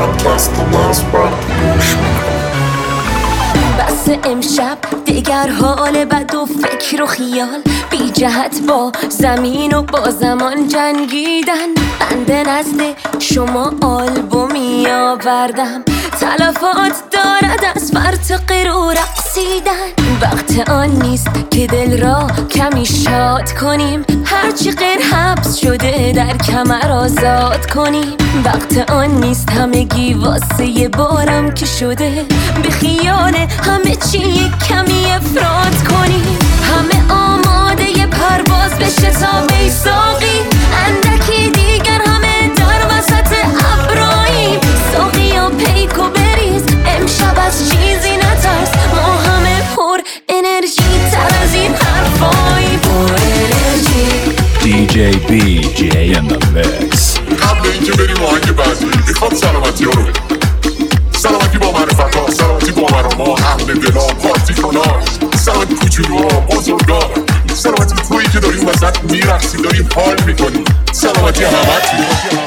پادکست مثبت گوش میکنی. بس امشب دیگر حال بد و فکر و خیال بی جهت با زمین و با زمان جنگیدن. بنده نزد شما آلبومی آوردم، تلفات دارد از فرط غرور رقصیدن. وقت آن نیست که دل را کمی شاد کنیم، هرچی غیر حبس شده در کمر آزاد کنیم. وقت آن نیست همگی واسه بارم که شده به خیال همه چی کمی افراد کنیم. همه آماده پرواز بشه تا بیساقی، اندکی دیگر همه در وسط ابراییم. ساقی و پیک و بریز امشب از چیزی نترس، ما همه پر انرژی تر از این حرفایی. پر انرژی DJ BJ in the mix. قبل اینکه بریم آهنگ بعدی میخوام سلامتی ها رو بدیم. سلامتی با معرفت ها، سلامتی با مرما، اهل دلا، پارتی کنار، سلامتی کوچولو ها، بزرگا، سلامتی تویی که داریم وسط میرقصیم، داریم حال میکنیم. سلامتی همتی.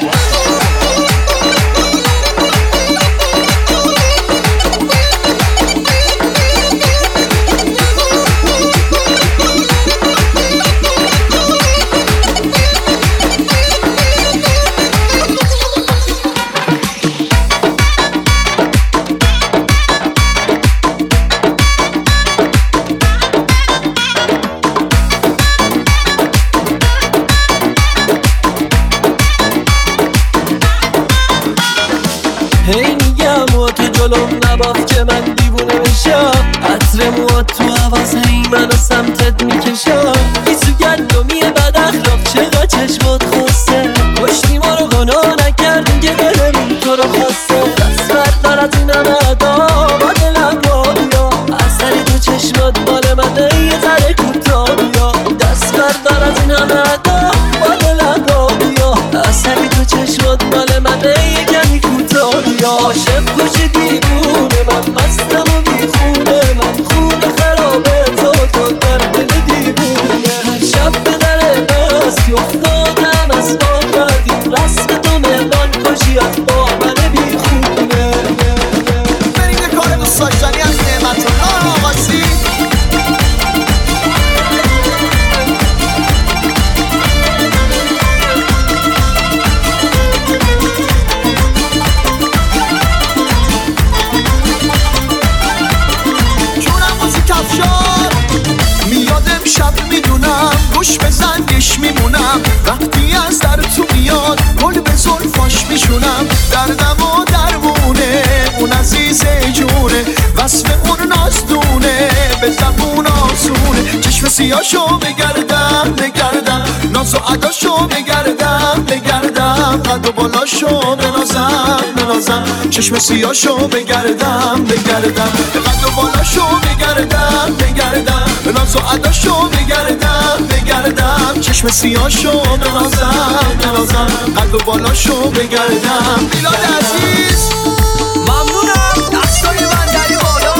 هی میگم و تو جلوم نباف که من دیوونه بشم، عطر موات تو حواس هی منو سمتت میکشم. بیسو گندمیه بد اخلاق چقدر چشمات خواسته، کشتی ما رو گناه نکردیم که دلمون تو رو خواسته. دست بردار از این همه ادا با دلم را بیا، اثری تو چشمات مال منه یه ذره کوتاه بیا. دست بردار از این همه ادا با دلم را بیا، اثری تو چشمات مال منه یه کمی کوتاه بیا. عاشق کشی دیوونه من، مستم و بیخونه من، خونه خرابه تو در دل دیوونه. هر شب به در مستی افتادم از ما کردیم، رسم تو مهمان کشی از با من بیخونه. بریم یه کار دوست داشتنی از نعمت الله آقاسی. شب میدونم گوش بزنگش میمونم، وقتی از در تو میاد گل به زلفاش میشونم. دردم و درمونه اون عزیز جونه، وصف اون نازدونه به زبون آسونه. چشم سیاشو بگردم بگردم، ناز و عداشو بگردم بگردم، قد و بالاشو بنازم بنازم. چشم سیاشو بگردم بگردم، قد و بالاشو بگردم بگردم، ناز و عداشو بگردم بگردم. چشم سیاشو بنازم بنازم، قد و بالاشو بگردم. میلاد عزیز ممنونم، دستای من داری بالا.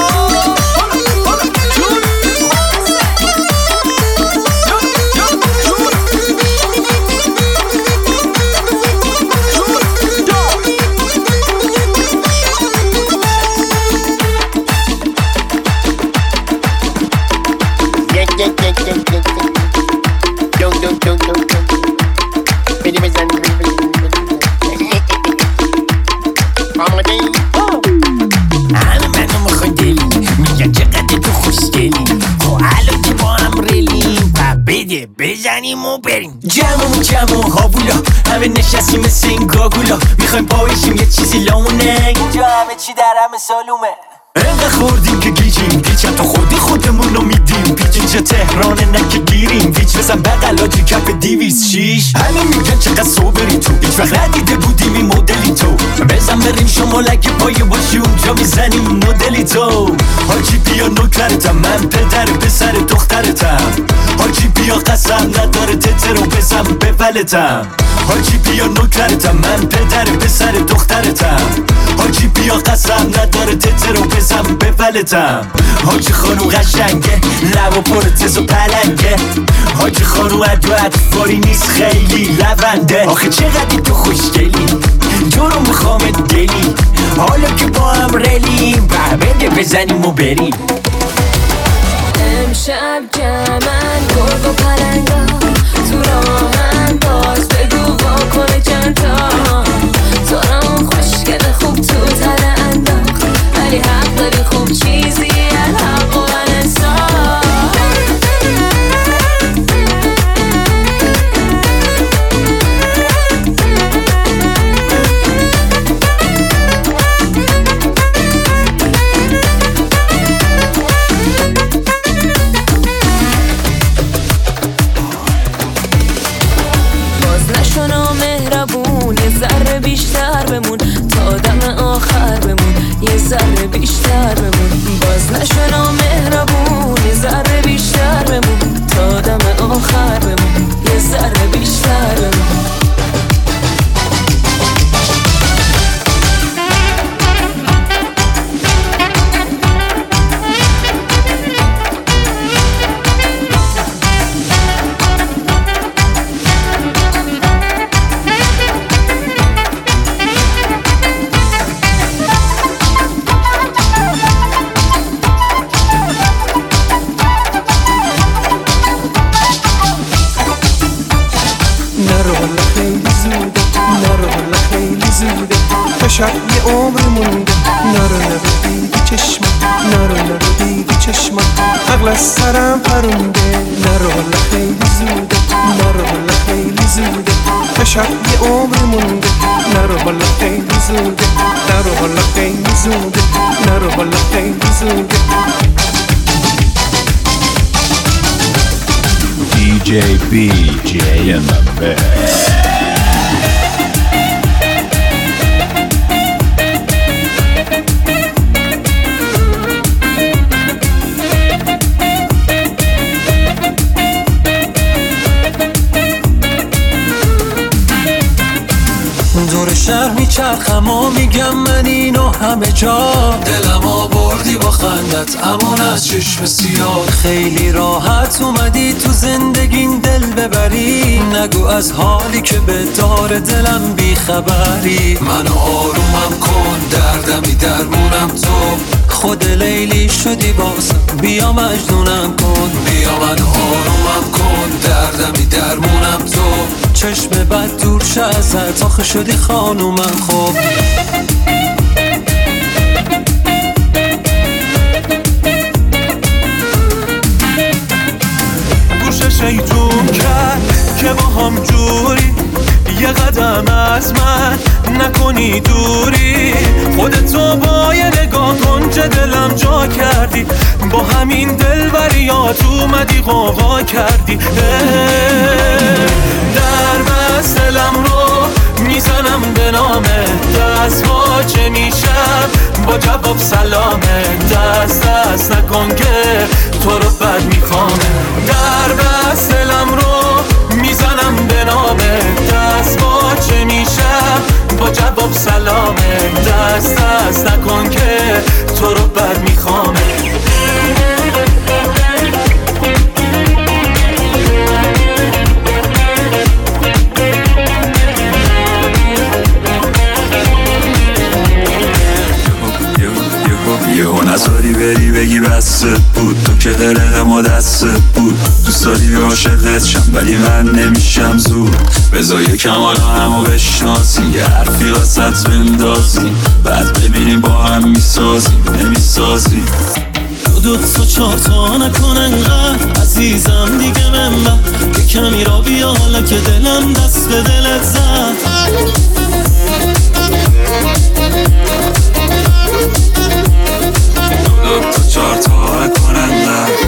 بزنیم و بریم جمع و هاوولا، همه نشستیم مثل این گاگولا، میخوایم پایشیم یه چیزی لامونه، اینجا همه چی در همه سالومه. انقدر خوردیم که گیجیم، پیچم تا خودمونو میدیم. پیچ اینجا تهرانه نه که گیریم، ویچ بزن بغلاجی کف 206. همین میگن چقدر صبری تو، هیچ وقت ندیده بودیم این مدلی تو. بزن بریم شما لگه پایه باشی اونجا میزنیم مدلی تو. حاجی بیا نوکرتم، من پدر پسر دخترتم. حاجی بیا قسم نداره تتر و بزن بولتم. حاجی بیا نوکرتم، من پدر پسر دخترتم. حاجی بیا قسم نداره تتر و بزن بولتم. حاجی خانو قشنگه، لب و پر تز و پلنگه. حاجی خانو ادو اطفاری نیست خیلی لونده. آخه چقدر تو خوشگلی، تو رو میخوام دلی، حالا که با هم رلیم بده بزنیم و بریم. امشب جمعن گرگ و پلنگا تو راهن، باز بگو واکنه چندتا تو رام خوشگل خوب تو تره انداخت، ولی حق داری خوب چیزی الحق و الانصاف. بیشتر بمون تا دم آخر بمون، یه ذره بیشتر بمون. باز نشو نامهربون، یه ذره بیشتر بمون تا دم آخر بمون، یه ذره بیشتر بمون. شب یه عمر مونده، نرو دیگه چشمم، نرو دیگه چشمم، عقل از سرم پرونده. نرو خیلی زوده، نرو خیلی زوده، شب یه عمر مونده، نرو خیلی زوده، نرو خیلی زوده، نرو خیلی زوده. DJ BJ in the mix. دور شهر میچرخم و میگم من اینو همه جا، دلم آوردی با خندت امان از چشم سیاه. خیلی راحت اومدی تو زندگیم دل ببری، نگو از حالی که به دار دلم بیخبری. منو آرومم کن، دردمی درمونم تو، خود لیلی شدی باسم، بیا مجنونم کن. بیا منو آرومم کن، دردمی درمونم تو، چشم بد دور شه ازت، آخه شدی خانومم. خوب گوش شیطون کرد که با هم جوری، یه قدم از من نکنی دوری. خودتو با یه نگاه کن چه دلم جا کردی، با همین دلبریات اومدی قوا کردی. در بست دلم رو میزنم به نامه، دست واچه میشم با جواب سلامه. دست نکن که تو رو بد میخوامه، در بست دلم رو میزنم به نامه، دست واچه میشم با جواب سلامه. دست نکن که تو رو بد میخوامه. یهو نزاری بری بگی بسته بود، تو که قلق ما دسته بود. دوست داری عاشقت شم ولی من نمیشم زود، بذار یکم حالا همو بشناسیم، یه حرفی واسط بندازیم، بعد ببینیم با هم میسازیم نمیسازیم. دو تا چار تا نکن انقدر عزیزم دیگه من یه کمی را بیا، حالا که دلم دست به دلت زد. دو تا چار تا نکن انقدر.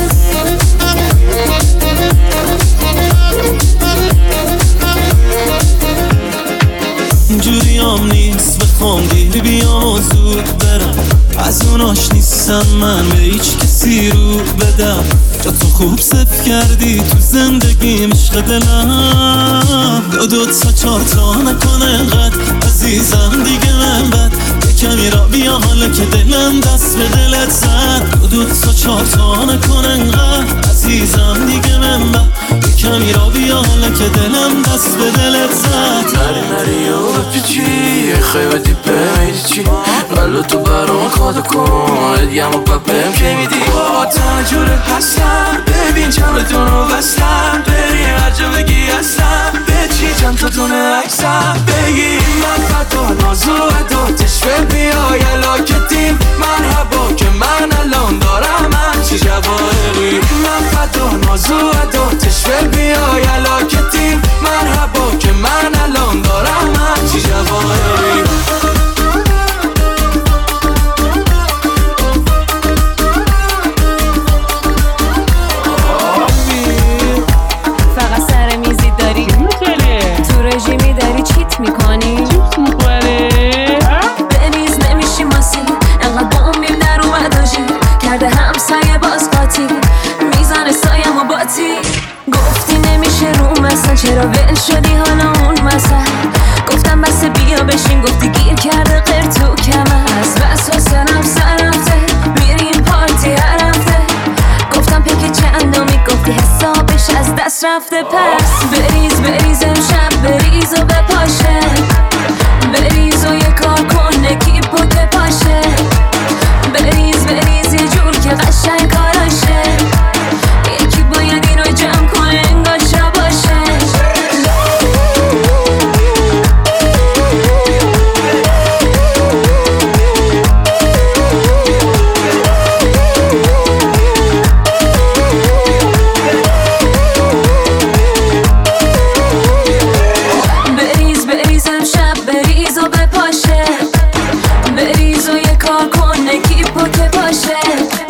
اینجوری هم نیست بخوام دیر بیام و زود برم، از اوناش نیستم من به هیچ کسی رو بدم. جا تو خوب صف کردی تو زندگیم عشق دلم. دو تا چار تا نکن انقدر عزیزم دیگه من بد، یه کمی را بیا حالا که دلم دست به دلت زد دو تا چار تا نکن انقدر عزیزم دیگه من کمی را بیا حالا که دلم دست به دلت زد نری و بپیچی خیلی دیپه میدی چی ولو تو برام کادو کن ادیم و پپم که میدی با تنجوره هستم ببین چمتون رو بستم بری هر جا بگی هستم بچی چند تا تونه عکسم بگی من فتا نازو ادا تشوه بیای علاکتیم مرحبا که من الان دارم همچی جواهری من فتا نازو ادا تشوه بیای علاکتیم مرحبا که من الان دارم همچی جواهری فقط سر میزی داری تو رژیمی داری چیت میکنی بریز نمیشی ماسی انقدر بومیم در اومداشی کرده همسایه باز قاطی میزنه سایم و باتی گفتی نمیشه رو مثلا چرا ول شدی حالا اون مثلا گفتم بس بیا بشین گفتی گیر کرده غیر تو کمه از بس حسنم سر رفته میریم پارتی هر هفته گفتم پک چندمی گفتی حسابش از دست رفته پس بریز امشب بریز و بپاشه بریز و یه کار کن نکیپ و که پاشه بریز یه جور که قشنگ کاراشه یکی باید اینو جمع کنه انگار شب باشه بریز امشب بریز و بپاشه بریز و یه کار کن نکیپ و که باشه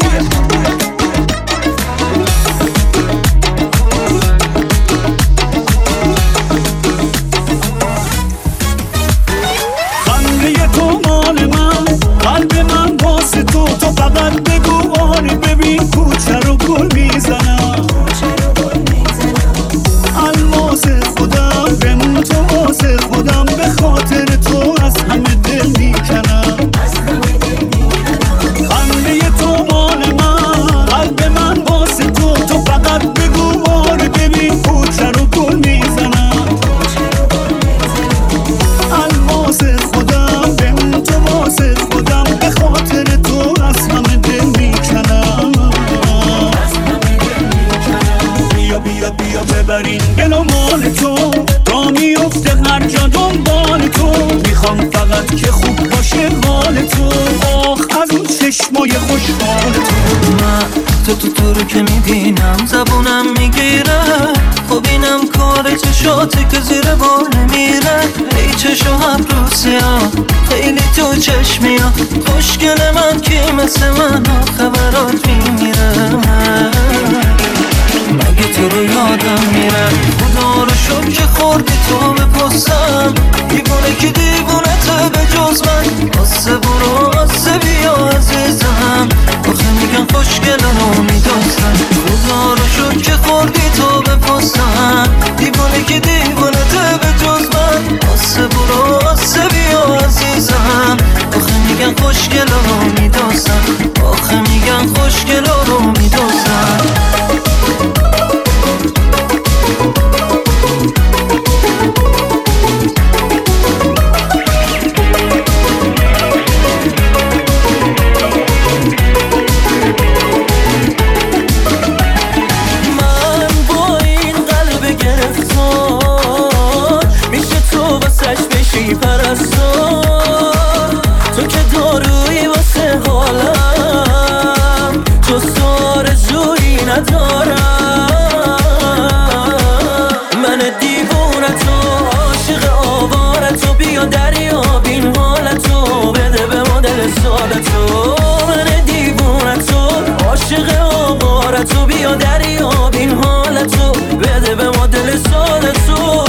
خنده تو مال من قلب من واسه تو فقط بگو آره ببین کوچه رو گل میزنم الماس خودم بمون تو واسه خودم به خاطر تو از همه دل میکنم خنده تو مال من قلب من واسه تو فقط بگو آره ببین کوچه رو گل میزنم الماس خودم بمون تو واسه خودم به خاطر تو از همه دل میکنم بیا ببرین گلو مال تو تا میفته هر جا دنبال تو میخوام فقط که خوب باشه حال تو آخ از اون چشمای خوشحال تو من تو رو که میبینم زبونم میگیره خب اینم کار چشاته که زیر بال میره ای چشو ابروسیا خیلی تو چشمیا خوشگل من که مثل من خبرات میمیره مگه تو رو یادم میره خدا رو شد که خوردی تو بپسم دیوونه که دیوونته به جز من آسه برو آسه بیا عزیزم آخه میگن خوشگل رو میدازم خدا رو شد که خوردی تو بپسم دیوونه که دیوونته به جز من آسه برو آسه بیا عزیزم آخه میگن خوشگل رو میدازم آخه میگن خوشگل رو میدازم پرستار تو که دارویی واسه حالم تو آرزویی ندارم من دیوونتو عاشق آوارتو بیا دریاب این حالتو بده به ما دل سالتو من دیوونتو عاشق آوارتو بیا دریاب این حالتو بده به ما دل سالتو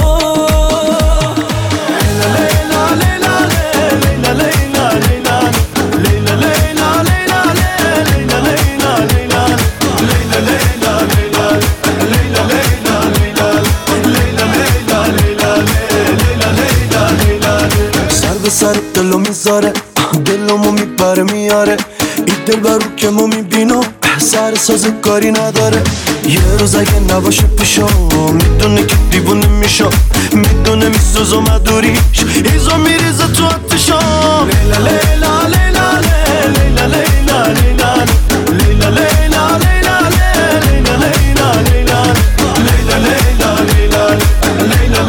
سر دلو میذاره دلمو میبره میاره این دل برو که ما میبینم سر سازگاری نداره یه روز اگه نباشه پیشم میدونه که دیوونه میشم میدونه میسوز و مدوریش ایزا میریزه تو آتشم لیلا لیلا لیلا لیلا لیلا لیلا لیلا لیلا لیلا لیلا لیلا لیلا لیلا لیلا لیلا لیلا لیلا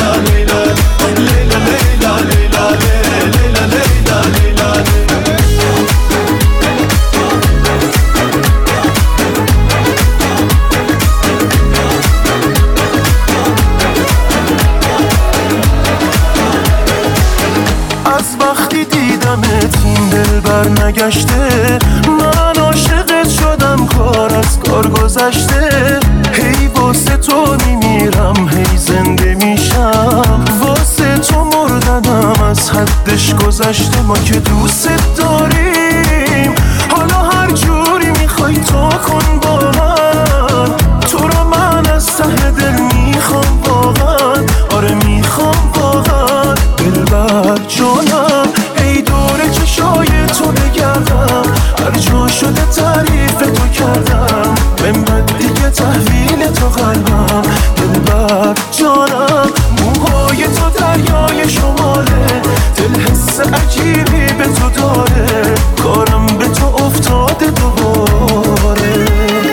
نگشته من عاشقت شدم کار از کار گذشته هی واسه تو میمیرم هی زنده میشم واسه تو مردنم از حدش گذشته ما که دوست داریم حالا هر جوری میخوای تو کن با من تو رو من از ته دل میخوام واقعا آره میخوام واقعا دلبر جانم ای دور چشای تو بگردم هر جا شده تعریف تو کردم من بعد دیگه تحویل تو قلبم دلبر جانم موهای تو دریای شماله دل حس عجیبی به تو داره کارم به تو افتاده دوباره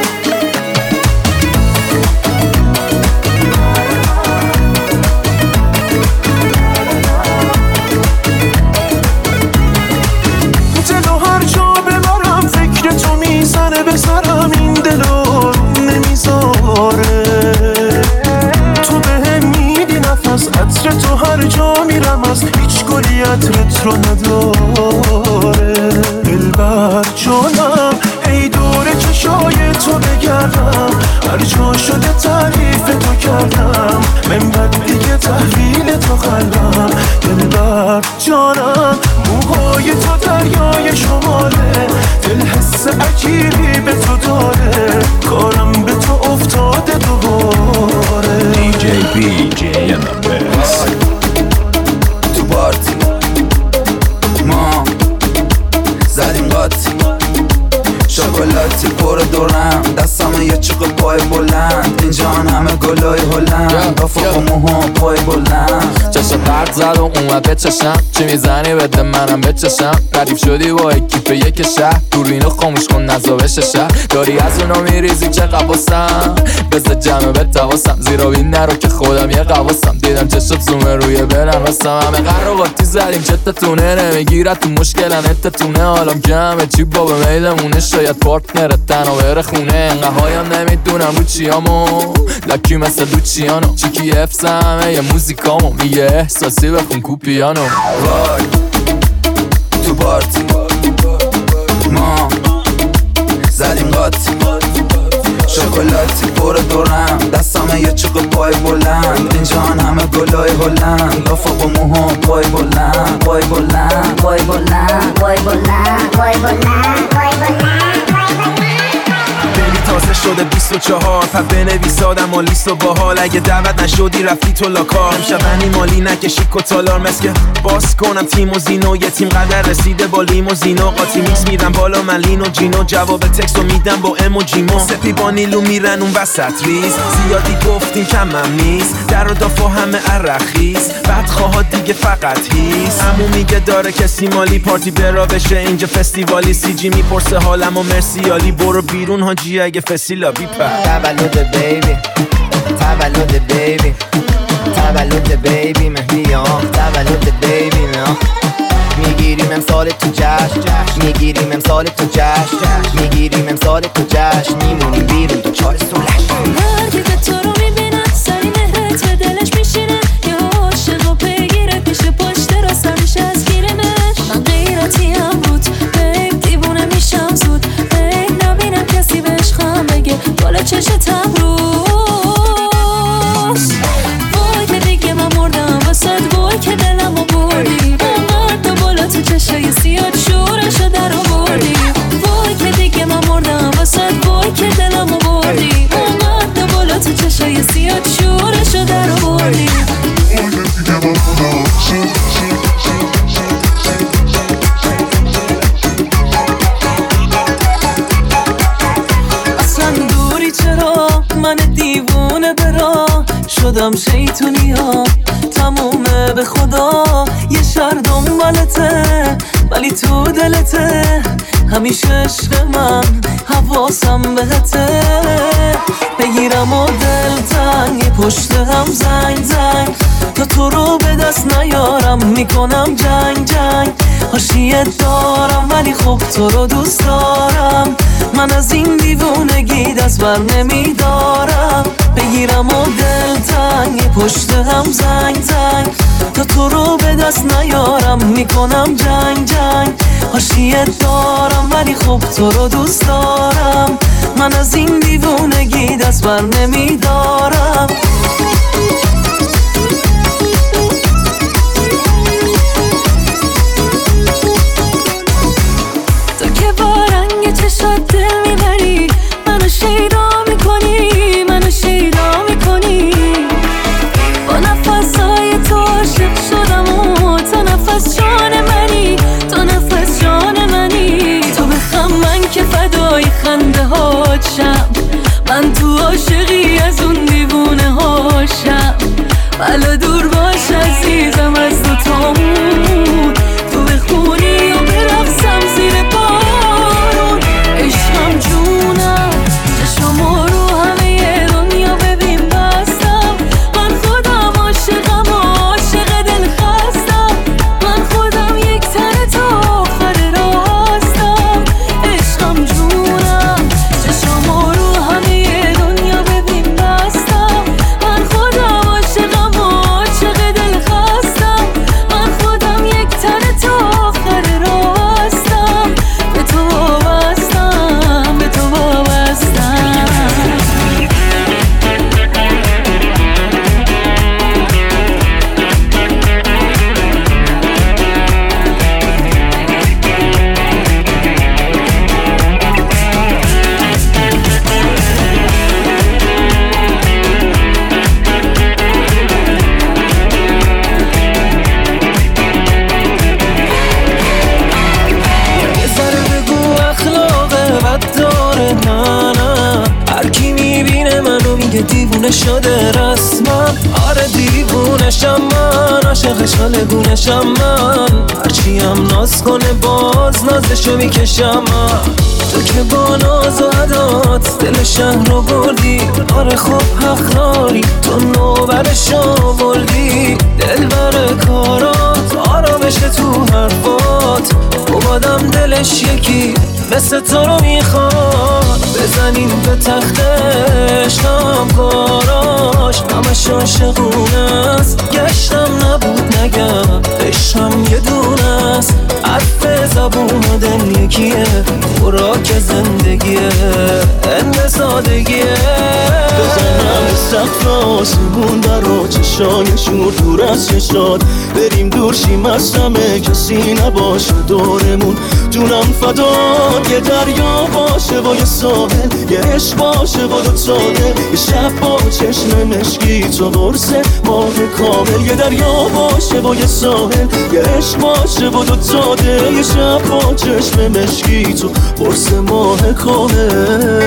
بسرم این دلو نمیذاره تو بهم میدی نفس عطر تو هر جا میرم از هیچ گلی عطرت رو نداره دلبر جانم ای دور چشای تو بگردم هر جا شده تعریف تو کردم من بعد دیگه تحویل تو قلبم دلبر جانم موهای تو دریای شماله دل حس عجیبی به تو داره کارم به تو افتاده دوباره DJ BJ in the mix. تو پارتی ما زدیم قاطی شکلاتی پر دورم دستم یه چوق پای بلند اینجا همه گلای هلند با فوق موها پای بلند چشم پرد زد و اومد به چشم چی میزنی بده منم به چشم ردیف شدی با اکیپ یک شهر دوربینو خاموش کن نزا بشه شهر داری از اونا میریزی چه قواسم بزد جمعه به تواسم زیرا بین نرو که خودم یه قواسم دیدم چشم زومه روی برن وستم همه قراقاتی زدیم چتتونه نمیگیرد تو مشکل نتتونه حالم که همه چی با به میلمونه شاید پارتنرت تنها بره خونه انقه هایم نمیدونم رو چیامو لکی مثل لوچیانو چیکی افز همه یه موزیکامو میگه احساسی بخون کو پیانو وای تو پارتی ما زدیم قاطی شکلاتی پر دورم دستم یه چوق پای بلند اینجا همه گلای هلند با فوق موها پای بلند پای بلند پای بلند پای بلند پای بلند پای بلند تازه شده 24 پس بنویس آدم و لیست و باحال اگه دعوت نشدی رفتی تو لاکار امشب مالی نکشی کتالار مسکه باز کنم تیم و زینو یه تیم قدر رسیده با لیموزینو قاطی میکس میدم بالا من لین و جینو جواب تکستو میدم با اموجیمو سپی با نیلو میرن اون وسط ریز زیادی گفتیم کمم نیست در و دافا همه عرخیز بدخواه دیگه فقط هیست همون میگه داره کسی مالی پارتی برا بشه اینجا فستیوالی سی جی میپرسه حالم و مرسیالی برو بیرون حاجی اگه فسیلا بیپر تولد بیبی تولد بیبی تولد بیبی مهدیام تولد بیبی نه میگیریم امسال تو جشن میگیریم امسال تو جشن میگیریم امسال تو جشن میمونیم بیرون تو چار سولش هر که تو رو میبینه سری مهرت به دلش میشینه یه عاشق و پیگیره پیش پشت راستمش از گیرمش من غیرتی هم بود بیب دیوونه میشم زود بیب نبینم کسی بهش خواهم بگه بالا چشتم روز وای که دیگه من مردم واسد وای که دلم رو بردی مرد و بالا تو چشای سیاد شورشو در آوردی وای که دیگه من مردم واسد وای که دلم رو بردی شدم شیطونی ها تمومه به خدا یه شهر دنبالته ولی تو دلته همیشه عشق من حواسم بهته بگیرم و دلتنگ پشت هم زنگ زنگ تا تو رو به دست نیارم میکنم جنگ جنگ حاشیه دارم ولی خب تو رو دوست دارم من از این دیوونگی دست بر نمیدارم بگیرم و دلتنگ پشت هم زنگ زنگ تا تو رو به دست نیارم میکنم جنگ جنگ حاشیه دارم ولی خب تو رو دوست دارم من از این دیوونگی دست بر نمیدارم تو که با رنگ چشات دل میبری منو شیدا میکنی منو شیدا میکنی با نفسهای تو عاشق شدم و تو نفس جان منی تو نفس جان منی تو بخم من که فدای خنده هاشم من تو عاشقی از اون دیوونه هاشم بلا دور باش عزیزم از دوتامون تو بخونی و برقصم زیر بارون عشقم جونم چشمو رو همه دنیا ببین بستم من خودم عاشقم و عاشق دل خستم من خودم یک تن تا آخر راه هستم عشقم جونم چشمو رو همه دنیا ببین بستم من خودم عاشقم و عاشق دل خستم من خودم یک تن تا آخر راه هستم به تو وابستم به تو وابستم یه ذره بگو اخلاق بد داره نه هر کی میبینه منو میگه دیوونه شده رسما آره دیوونشم من عاشقش حالگونشم من هرچی هم ناز کنه باز نازشو میکشم من تو که با ناز و عدات دل شهر رو بردی آره خب حق داری تو نوبرش آوردی دل بر کارات آرامش تو حرفات تو آدم دلش یکی مثل تو رو میخواد بزنین به تختش کاراش همش عاشقونه است گشتم نبود نگم عشقم یه دونه است حرف زبون و دل یکیه خوراک زندگیه انده سادگیه بزنم سقف آسمون برا چشای شور دور از چشات بریم دور شیم از همه کسی نباشه دورمون جونم فدات یه دریا باشه با یه ساحل یه عشق باشه با دو ساده یه شب با چشم مشکی تو قرص ماه کامل یه دریا باشه با یه ساحل یه عشق باشه با دو ساده یه شب با چشم مشکی تو قرص ماه کامل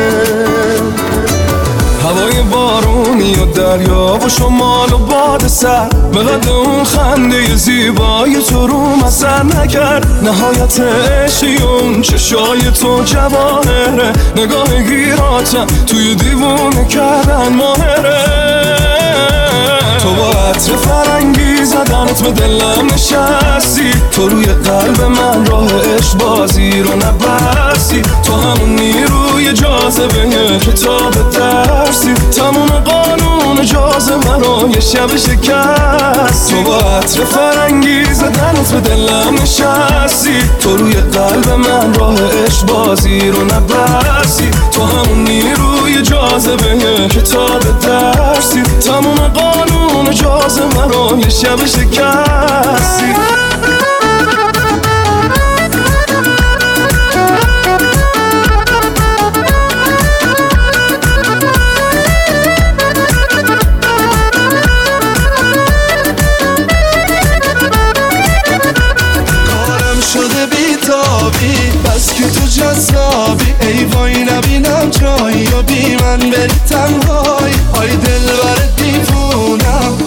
هوای بارونی و دریا و شمال و باد سر به قد اون خنده زیبای تو روم اثر نکرد نهایت عشقی اون چشای تو جواهره نگاه گیراتم توی دیوونه کردن ماهره تو با عطر فرنگی زدنت به دلم نشستی تو روی قلب من راه عشق بازی رو نبستی تو همون نیروی جاذبه کتاب درسی تموم قانون جاذبه رو یه شب شکستی تو با عطر فرنگی زدنت به دلم نشستی تو روی قلب من راه عشق بازی رو نبستی تو همون نیروی جاذبه کتاب درسی تموم قانون جاذبه رو یه شب شکستی بس که تو جذابی ای وای نبینم جایی یا بی من بری تنهایی های دل بر دیوونه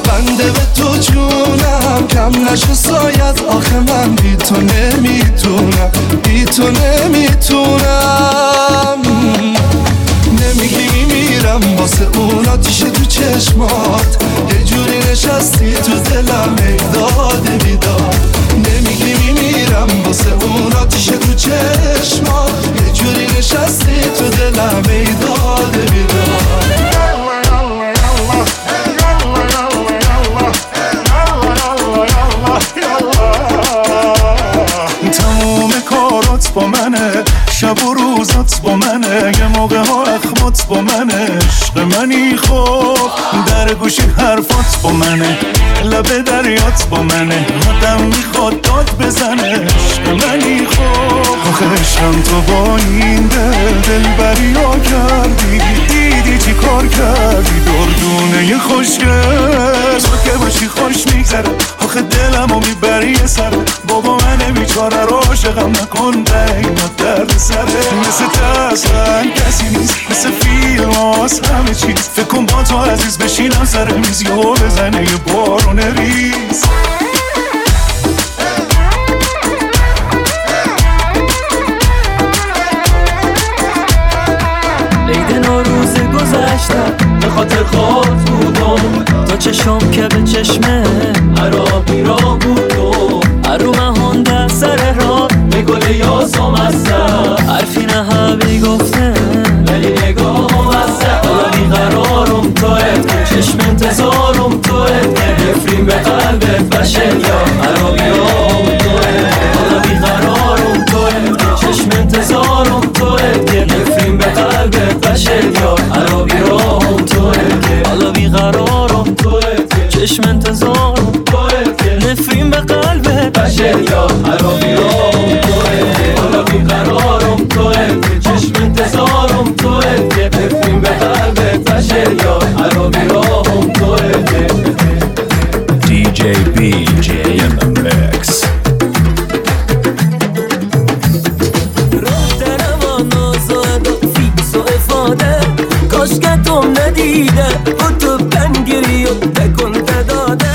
بنده به تو جونم کم نشو سایت آخه من بی تو نمیتونم بی تو نمیتونم نمیگی میمیرم واسه اون آتیش تو چشمات یه جوری نشستی تو دلم ای داد بیداد نمیگی میمیرم واسه اون آتیش تو چشمات یه جوری نشستی تو دلم ای داد بیداد تموم کارات با منه شب و روزات با منه یه موقع ها اخمات با منه عشق منی خوب در گوشی حرفات با منه لب دریات با منه آدم میخواد داد بزنه عشق منی خوب آخه عشقم تو با این دل بریا کردی دیدی چی کار کردی دردونه خوشگل تو که باشی خوش میگذره آخه دلمو میبری یه سره بابا من بیچاره رو عاشقم نکن قیمت درد سره مثل اصلا کسی نیست مثل فیلم هاست همه چیز فکر کن با تو عزیز بشینم سر میز یهو بزنه یه بارون ریز عید نوروز گذشتم به خاطر خود بودم تا چشم که به چشمه عرابی را بودم عرو مهانده سر را به گل یاسم هستم حرفی نه حبی گفته ولی نگاه هستم حالا بیقرارم توه چشم انتظارم توه نفرین به قلبت بشه یا عرابی را توه حالا بیقرارم توه چشم انتظارم توه نفرین به قلبت بشه یا عرابی را توه حالا بیقرارم توه چشم انتظارم توه نفرین به قلبت بشه یا عرابی را توه حالا بیقرارم توه چشم انتظارم توه نفرین به قلبت بشه یا عرابی را توه DJ BJ in the mix. کاشکتم ندیده با تو بنگیری و تکن داده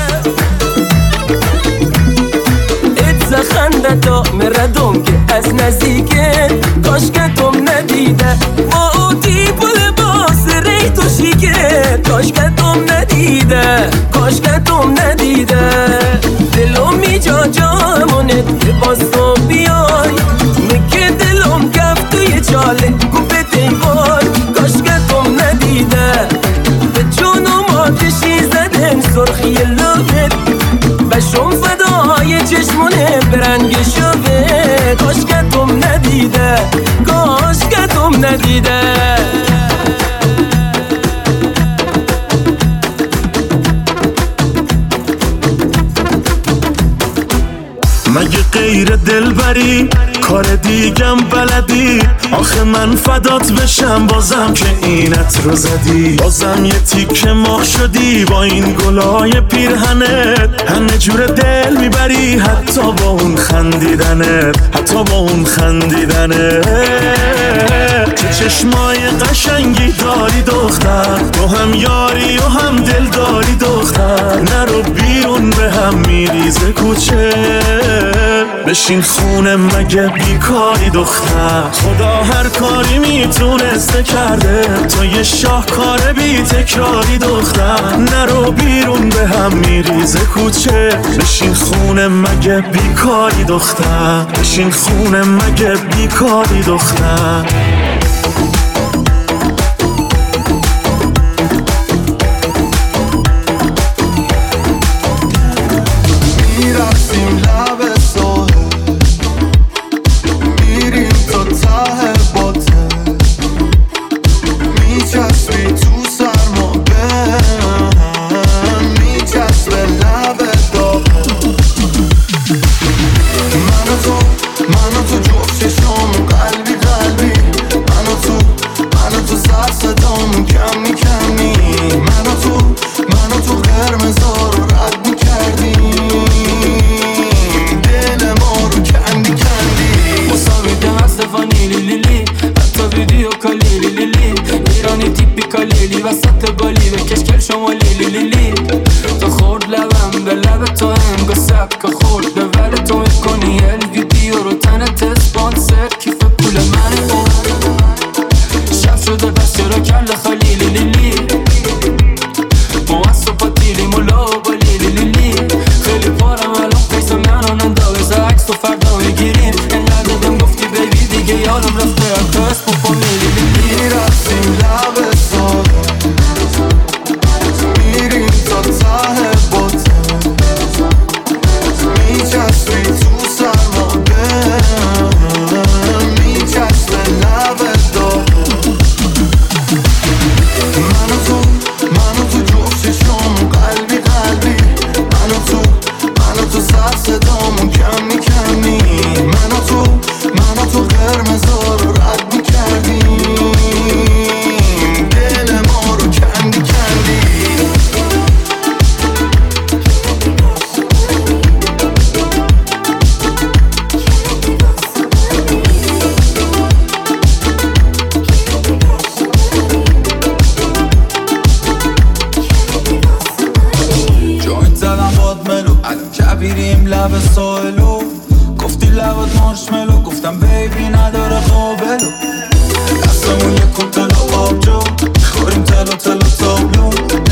ات زخنده تا مردم که از نزدیکه کاشکتم ندیده با اوتی پل باس ری تو شیکه کاشکتم ندیده دلم می جا جامونت که باز تو بیای میگه دلم کف توی چاله گوبه دیوار کاشکتم ندیده به جونم آتشی زدن سرخی لبت بشم فدای چشمونه برنگ شده کاشکتم ندیده مگه غیر دلبری کار دیگم بلدی آخه من فدات بشم بازم که اینت رو زدی بازم یه تیکه ماه شدی با این گلای پیرهنت همه جور دل میبری حتی با اون خندیدنت چه چشمای قشنگی داری دختر تو هم یاری و هم دل داری دختر نرو بیرون به هم میریزه کوچه بشین خونه مگه بیکاری دختر خدا هر کاری میتونسته کرده تو یه شاهکار بی تکراری دختر نرو بیرون به هم میریزه کوچه بشین خونه مگه بیکاری دختر بشین خونه مگه بیکاری دختر میرفتیم لب ساحل میریم تا ته باطل میچسبی تو سرما بهم میچسبه لب داغل من و تو جفت چشم قلبی من و تو سر صدامون کمی من و تو قرمزا رو رد میکردیم دل ما رو کندی مساویده هست فانیلی لیلی حتی ویدیو کالی ایرانی تیپی کالیلی وسط بالی و کشکل شمالی لیلی تو که خورده ولی تو میکنی ویدیو رو تنت اسپانسر کیف پول منه شب شده پس چرا کل خلیلی لیلی ما از صبح دیلیم و لابا لیلی لیلی خیلی پارم الان قیسم منو نندازه عکس و فردا میگیریم انقدر دادم گفتی بیبی دیگه یادم رفته اکس با فامیلی لیلی میرفتیم لب ساده میریم تا ته باطن میچسبی تو سرماده میچسبه لب داغه منو تو جفت چشم قلبی قلبی منو تو سر صدامون کمی کمی منو تو قرمزا رو رد میکردیم دل ما رو کندی کندی جوینت زدم باد ملو الان کبیریم لب سایلو گفتی لبت مارشملو گفتم بیبی نداره قابلو دستمون یک کتل و آبجو خوریم تلو تابلو